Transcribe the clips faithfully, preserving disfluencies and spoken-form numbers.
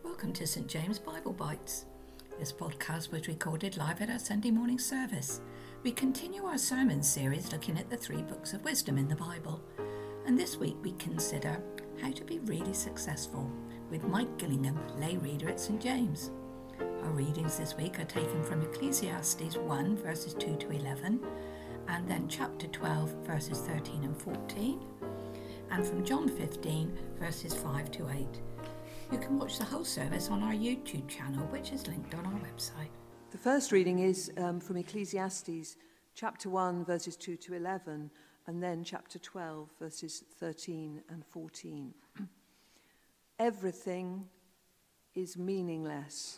Welcome to St James Bible Bites. This podcast was recorded live at our Sunday morning service. We continue our sermon series looking at the three books of wisdom in the Bible. And this week we consider how to be really successful with Mike Gillingham, lay reader at St James. Our readings this week are taken from Ecclesiastes one verses two to eleven, and then chapter twelve verses thirteen and fourteen, and from John fifteen verses five to eight. You can watch the whole service on our YouTube channel, which is linked on our website. The first reading is um, from Ecclesiastes chapter one verses two to eleven, and then chapter twelve verses thirteen and fourteen. Everything is meaningless.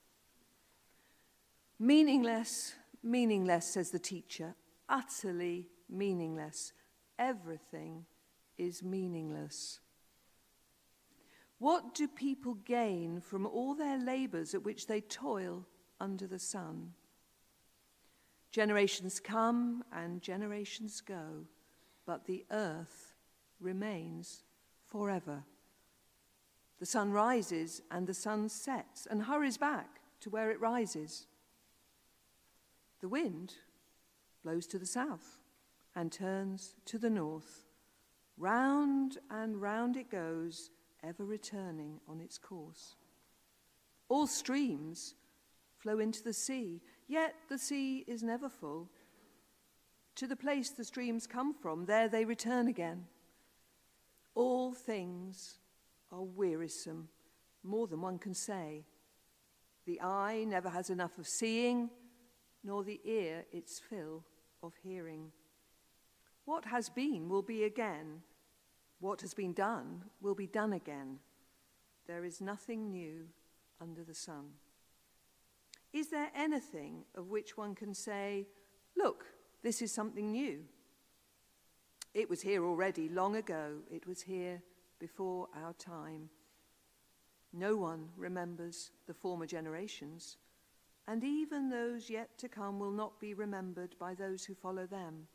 Meaningless, meaningless, says the teacher, utterly meaningless. Everything is meaningless. What do people gain from all their labours at which they toil under the sun? Generations come and generations go, but the earth remains forever. The sun rises and the sun sets and hurries back to where it rises. The wind blows to the south and turns to the north. Round and round it goes, ever returning on its course. All streams flow into the sea, yet the sea is never full. To the place the streams come from, there they return again. All things are wearisome, more than one can say. The eye never has enough of seeing, nor the ear its fill of hearing. What has been will be again. What has been done will be done again. There is nothing new under the sun. Is there anything of which one can say, look, this is something new? It was here already long ago. It was here before our time. No one remembers the former generations, and even those yet to come will not be remembered by those who follow them.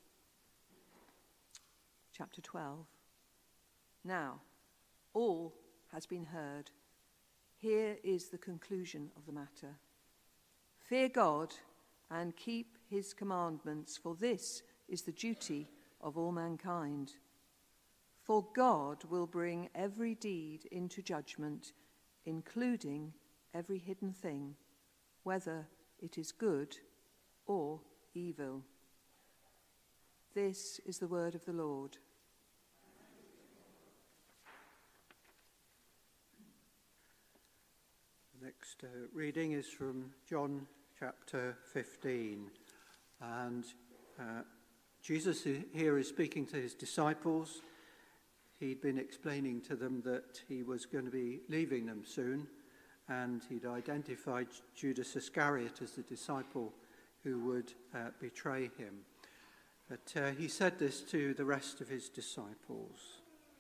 Chapter twelve. Now, all has been heard. Here is the conclusion of the matter. Fear God and keep his commandments, for this is the duty of all mankind. For God will bring every deed into judgment, including every hidden thing, whether it is good or evil. This is the word of the Lord. The next uh, reading is from John chapter fifteen, and uh, Jesus here is speaking to his disciples. He'd been explaining to them that he was going to be leaving them soon, and he'd identified Judas Iscariot as the disciple who would uh, betray him. But uh, he said this to the rest of his disciples.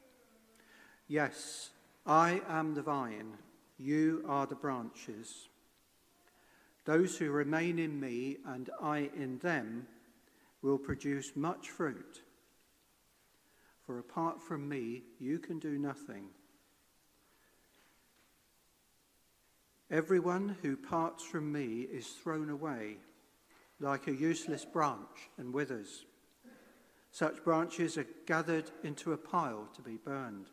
Yes, I am the vine, you are the branches. Those who remain in me and I in them will produce much fruit. For apart from me, you can do nothing. Everyone who parts from me is thrown away, like a useless branch, and withers. Such branches are gathered into a pile to be burned.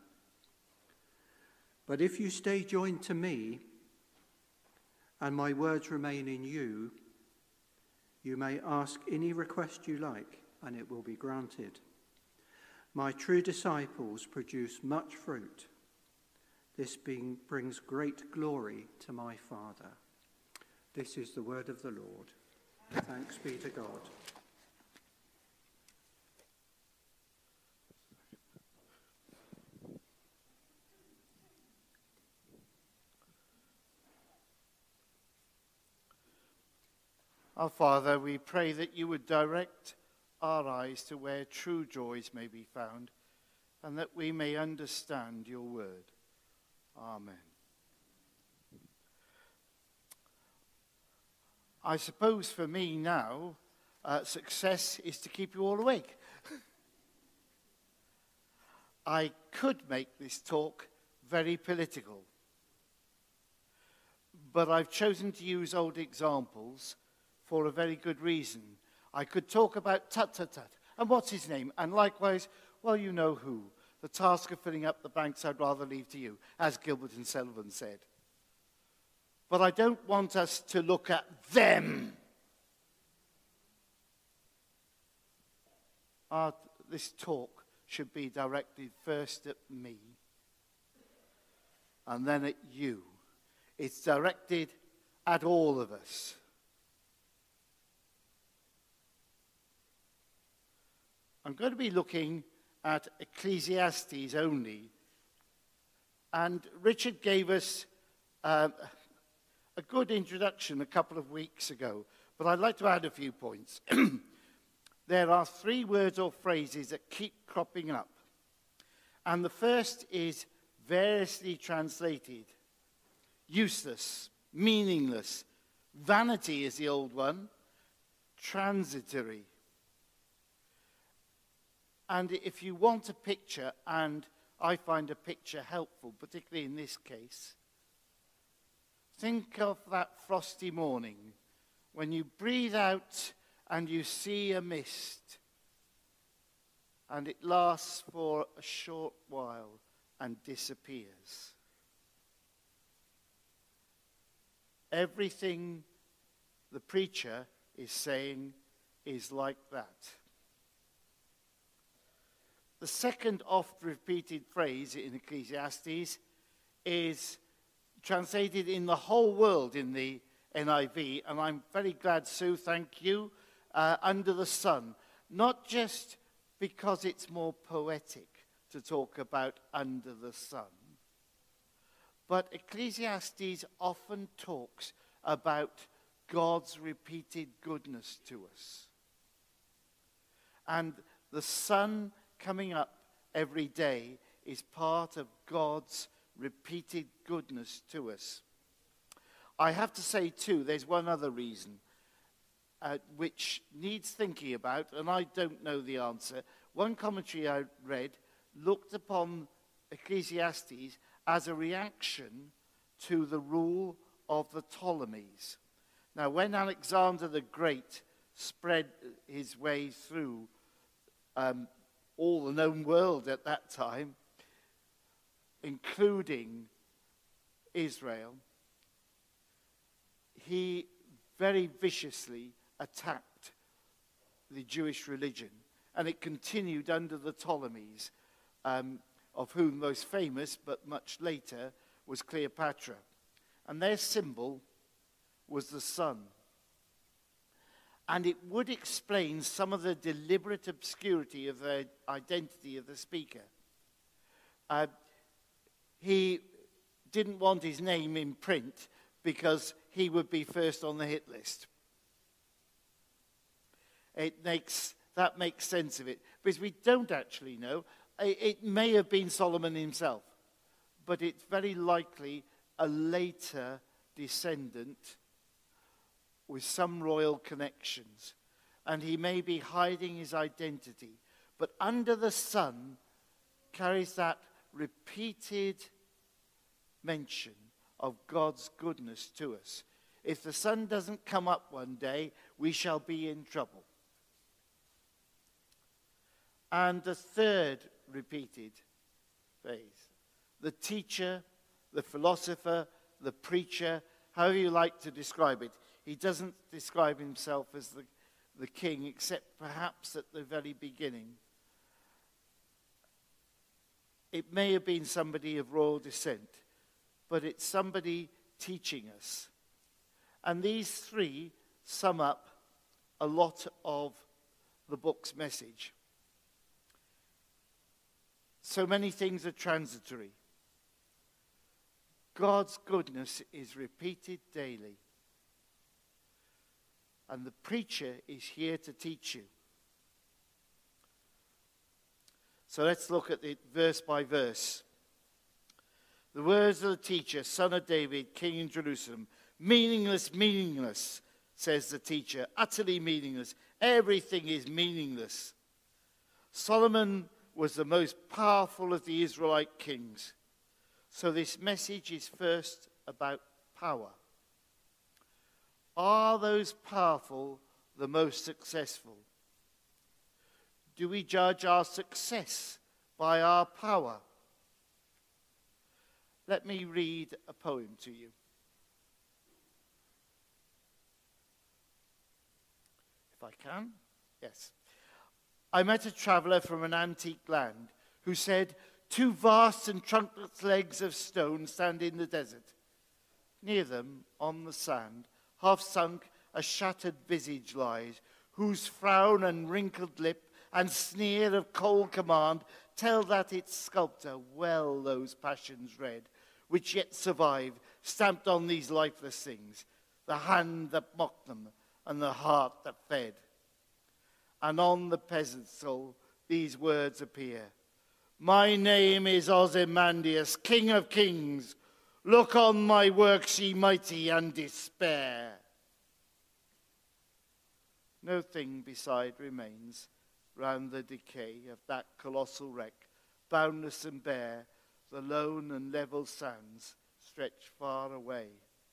But if you stay joined to me, and my words remain in you, you may ask any request you like, and it will be granted. My true disciples produce much fruit. This being brings great glory to my Father. This is the word of the Lord. Thanks be to God. Our Father, we pray that you would direct our eyes to where true joys may be found, and that we may understand your word. Amen. I suppose for me now, uh, success is to keep you all awake. I could make this talk very political. but I've chosen to use old examples for a very good reason. I could talk about Tut-Tut-Tut, and what's his name? And likewise, well, you know who. The task of filling up the banks I'd rather leave to you, as Gilbert and Sullivan said. But I don't want us to look at them. Our, this talk should be directed first at me and then at you. It's directed at all of us. I'm going to be looking at Ecclesiastes only. And Richard gave us um, a good introduction a couple of weeks ago, but I'd like to add a few points. There are three words or phrases that keep cropping up. And the first is variously translated. Useless, meaningless. Vanity is the old one. Transitory. And if you want a picture, and I find a picture helpful, particularly in this case, think of that frosty morning when you breathe out and you see a mist, and it lasts for a short while and disappears. Everything the preacher is saying is like that. The second oft-repeated phrase in Ecclesiastes is translated in the whole world in the N I V, and I'm very glad, Sue, thank you, uh, under the sun. Not just because it's more poetic to talk about under the sun, but Ecclesiastes often talks about God's repeated goodness to us. And the sun coming up every day is part of God's repeated goodness to us. I have to say, too, there's one other reason uh, which needs thinking about, and I don't know the answer. One commentary I read looked upon Ecclesiastes as a reaction to the rule of the Ptolemies. Now, when Alexander the Great spread his way through um, all the known world at that time, including Israel, he very viciously attacked the Jewish religion, and it continued under the Ptolemies, um, of whom most famous, but much later, was Cleopatra. And their symbol was the sun. And it would explain some of the deliberate obscurity of the identity of the speaker. Uh, he didn't want his name in print because he would be first on the hit list. It makes, that makes sense of it. Because we don't actually know. It may have been Solomon himself, but it's very likely a later descendant with some royal connections. And he may be hiding his identity. But under the sun carries that repeated mention of God's goodness to us. If the sun doesn't come up one day, we shall be in trouble. And the third repeated phrase, the teacher, the philosopher, the preacher, however you like to describe it. He doesn't describe himself as the, the king, except perhaps at the very beginning. It may have been somebody of royal descent, but it's somebody teaching us. And these three sum up a lot of the book's message. So many things are transitory. God's goodness is repeated daily. And the preacher is here to teach you. So let's look at it verse by verse. The words of the teacher, son of David, king in Jerusalem. Meaningless, meaningless, says the teacher. Utterly meaningless. Everything is meaningless. Solomon was the most powerful of the Israelite kings. So this message is first about power. Are those powerful the most successful? Do we judge our success by our power? Let me read a poem to you. If I can, yes. I met a traveller from an antique land who said, two vast and trunkless legs of stone stand in the desert. Near them, on the sand, half sunk, a shattered visage lies, whose frown and wrinkled lip and sneer of cold command tell that its sculptor well those passions read, which yet survive, stamped on these lifeless things, the hand that mocked them and the heart that fed. And on the peasant's soul these words appear. My name is Ozymandias, King of Kings. Look on my works, ye mighty, and despair. No thing beside remains round the decay of that colossal wreck, boundless and bare, the lone and level sands stretch far away.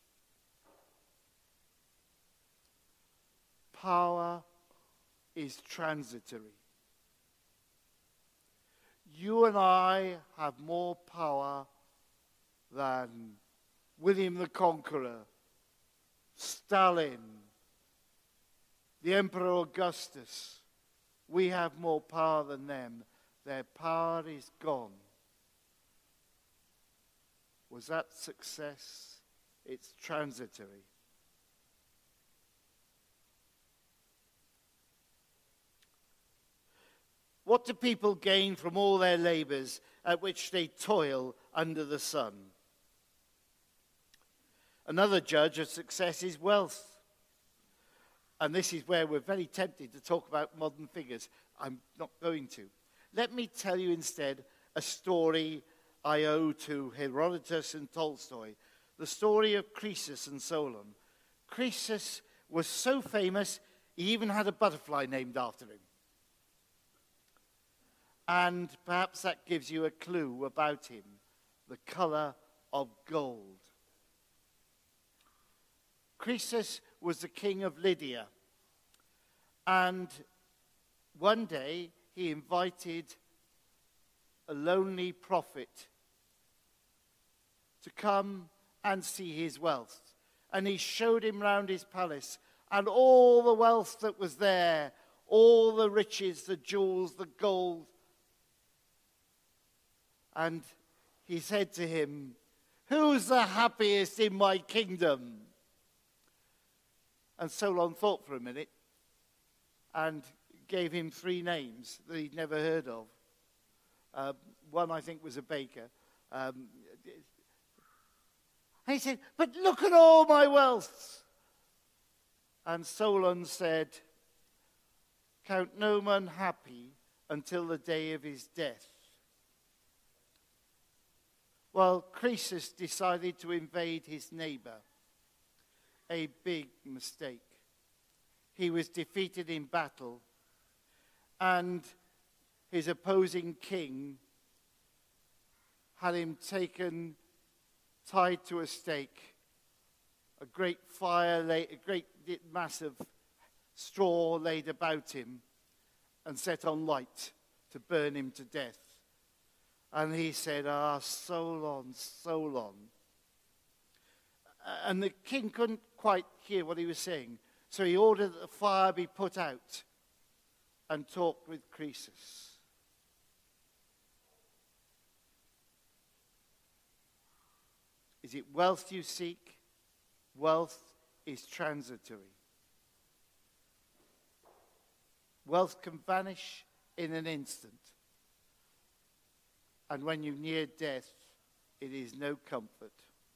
Power is transitory. You and I have more power than William the Conqueror, Stalin, the Emperor Augustus. We have more power than them. Their power is gone. Was that success? It's transitory. What do people gain from all their labors at which they toil under the sun? Another judge of success is wealth. And this is where we're very tempted to talk about modern figures. I'm not going to. Let me tell you instead a story I owe to Herodotus and Tolstoy. The story of Croesus and Solon. Croesus was so famous, he even had a butterfly named after him. And perhaps that gives you a clue about him, the color of gold. Croesus was the king of Lydia. And one day he invited a lonely prophet to come and see his wealth. And he showed him round his palace and all the wealth that was there, all the riches, the jewels, the gold. And he said to him, "Who's the happiest in my kingdom?" And Solon thought for a minute and gave him three names that he'd never heard of. Uh, one, I think, was a baker. Um, and he said, "But look at all my wealth." And Solon said, "Count no man happy until the day of his death." Well, Croesus decided to invade his neighbor. A big mistake. He was defeated in battle, and his opposing king had him taken, tied to a stake, a great fire, laid, a great mass of straw laid about him, and set on light to burn him to death. And he said, "Ah, Solon, Solon." And the king couldn't quite hear what he was saying. So he ordered that the fire be put out and talked with Croesus. Is it wealth you seek? Wealth is transitory. Wealth can vanish in an instant. And when you near death, it is no comfort.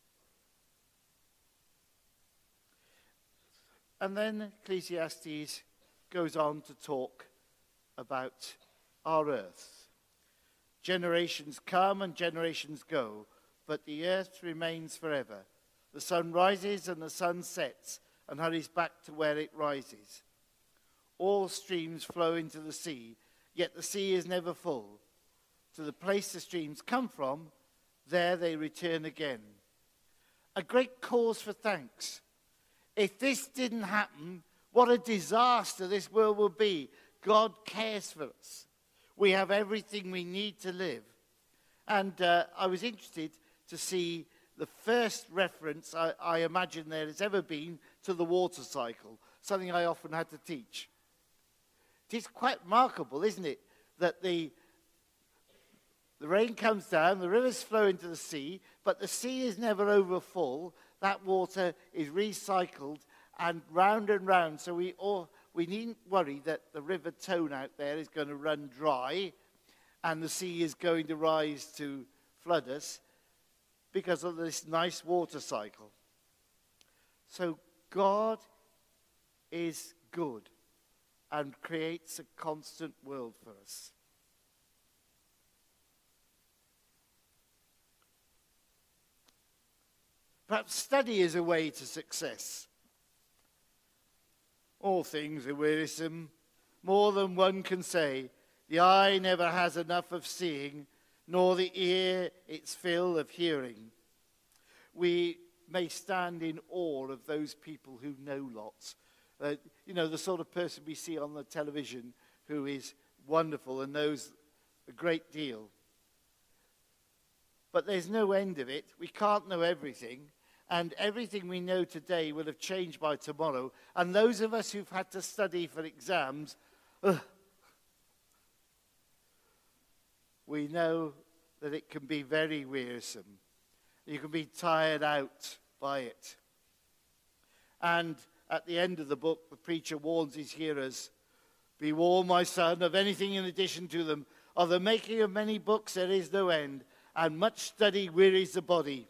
And then Ecclesiastes goes on to talk about our earth. Generations come and generations go, but the earth remains forever. The sun rises and the sun sets and hurries back to where it rises. All streams flow into the sea, yet the sea is never full. To the place the streams come from, there they return again. A great cause for thanks. If this didn't happen, what a disaster this world will be. God cares for us. We have everything we need to live. And uh, I was interested to see the first reference I, I imagine there has ever been to the water cycle, something I often had to teach. It is quite remarkable, isn't it, that the, the rain comes down, the rivers flow into the sea, but the sea is never over full. That water is recycled and round and round, so we all, we needn't worry that the River Tone out there is going to run dry and the sea is going to rise to flood us because of this nice water cycle. So God is good and creates a constant world for us. Perhaps study is a way to success. All things are wearisome, more than one can say. The eye never has enough of seeing, nor the ear its fill of hearing. We may stand in awe of those people who know lots. Uh, you know, the sort of person we see on the television who is wonderful and knows a great deal. But there's no end of it. We can't know everything. And everything we know today will have changed by tomorrow. And those of us who've had to study for exams, ugh, we know that it can be very wearisome. You can be tired out by it. And at the end of the book, the preacher warns his hearers, "Be warned, my son, of anything in addition to them. Of the making of many books there is no end, and much study wearies the body."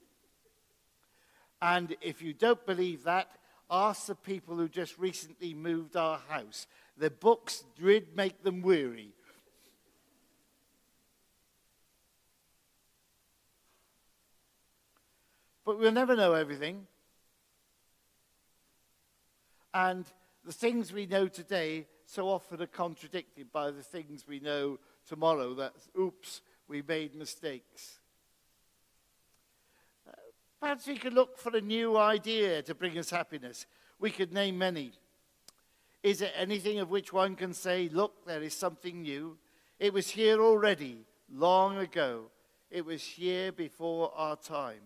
And if you don't believe that, ask the people who just recently moved our house. The books did make them weary. But we'll never know everything. And the things we know today so often are contradicted by the things we know tomorrow. That, oops, we made mistakes. Uh, perhaps we could look for a new idea to bring us happiness. We could name many. Is there anything of which one can say, look, there is something new? It was here already, long ago. It was here before our time.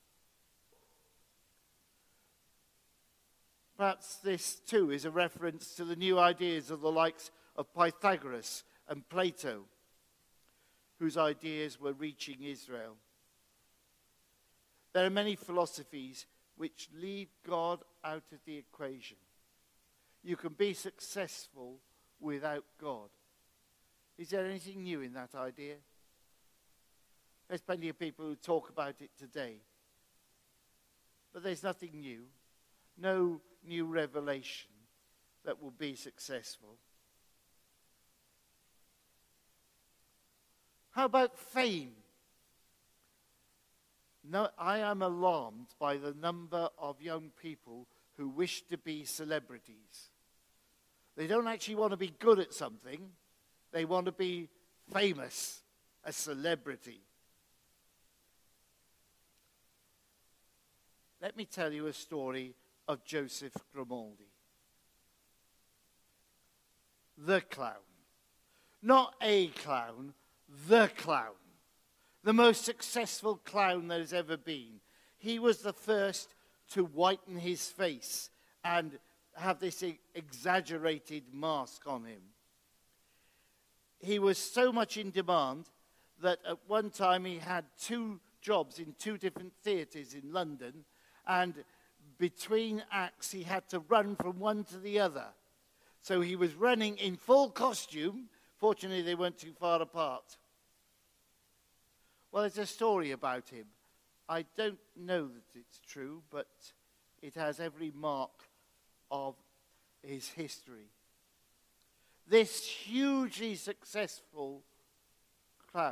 Perhaps this, too, is a reference to the new ideas of the likes of Pythagoras and Plato, whose ideas were reaching Israel. There are many philosophies which leave God out of the equation. You can be successful without God. Is there anything new in that idea? There's plenty of people who talk about it today. But there's nothing new. No new revelation that will be successful. How about fame? No, I am alarmed by the number of young people who wish to be celebrities. They don't actually want to be good at something. They want to be famous, a celebrity. Let me tell you a story of Joseph Grimaldi. The clown. Not a clown, the clown. The most successful clown there has ever been. He was the first to whiten his face and have this exaggerated mask on him. He was so much in demand that at one time he had two jobs in two different theatres in London, and between acts he had to run from one to the other. So he was running in full costume. Fortunately, they weren't too far apart. Well, there's a story about him. I don't know that it's true, but it has every mark of his history. This hugely successful clown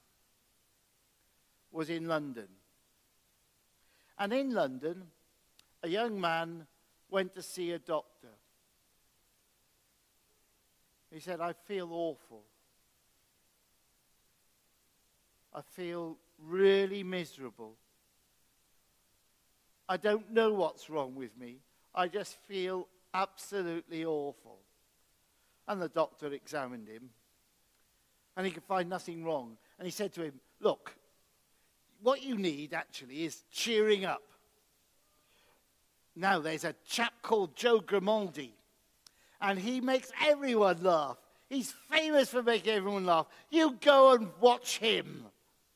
was in London. And in London, a young man went to see a doctor. He said, I feel awful. I feel really miserable. I don't know what's wrong with me. I just feel absolutely awful. And the doctor examined him, and he could find nothing wrong. And he said to him, look, what you need actually is cheering up. Now, there's a chap called Joe Grimaldi, and he makes everyone laugh. He's famous for making everyone laugh. You go and watch him.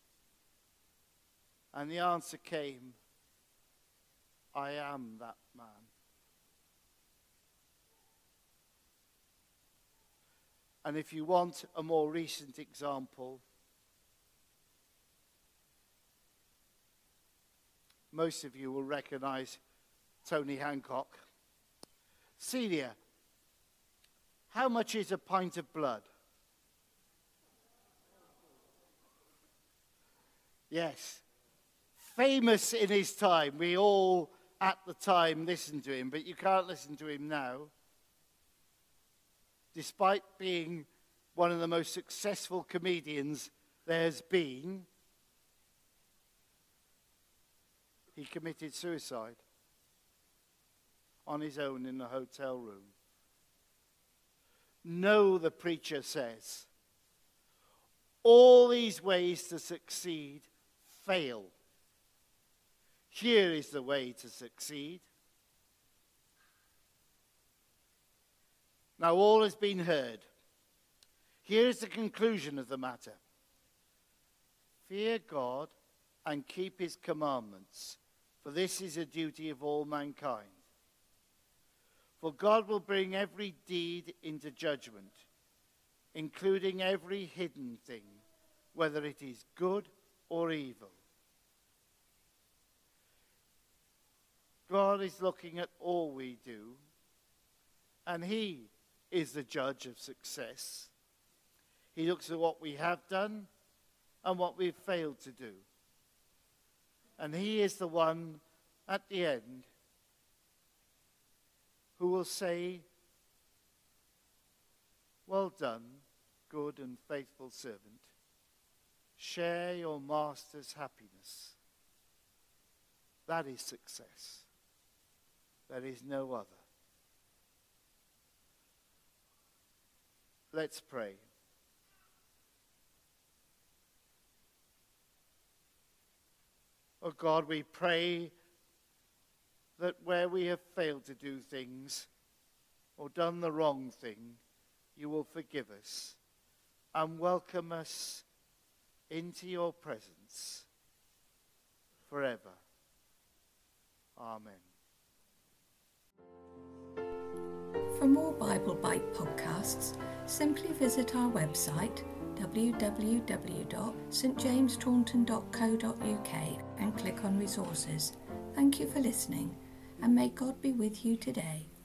And the answer came, I am that man. And if you want a more recent example, most of you will recognize Tony Hancock. Celia, how much is a pint of blood? Yes. Famous in his time. We all, at the time, listened to him, but you can't listen to him now. Despite being one of the most successful comedians there's been, he committed suicide on his own in a hotel room. No, the preacher says, all these ways to succeed fail. Here is the way to succeed. Now all has been heard. Here is the conclusion of the matter. Fear God and keep his commandments, for this is a duty of all mankind. For God will bring every deed into judgment, including every hidden thing, whether it is good or evil. God is looking at all we do, and he is the judge of success. He looks at what we have done and what we've failed to do. And he is the one at the end who will say, well done, good and faithful servant. Share your master's happiness. That is success. There is no other. Let's pray. Oh God, we pray that where we have failed to do things or done the wrong thing, you will forgive us and welcome us into your presence forever. Amen. For more Bible Bite podcasts, simply visit our website w w w dot st james taunton dot co dot u k and click on resources. Thank you for listening, and may God be with you today.